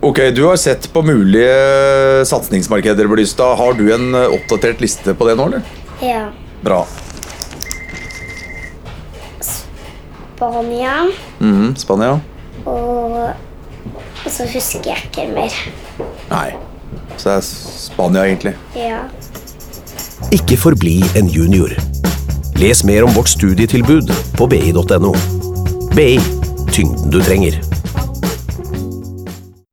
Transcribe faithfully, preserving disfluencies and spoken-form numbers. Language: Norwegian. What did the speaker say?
Ok, du har sett på mulige satsningsmarkeder, Blystad. Har du en oppdatert liste på det nå, eller? Ja. Bra. Spania. Mhm, Spania. Og, og så husker jeg ikke mer. Nei, så det er Spania egentlig. Ja. Ikke forbli en junior. Les mer om vårt studietilbud på b i punktum no. B I, tyngden du trenger.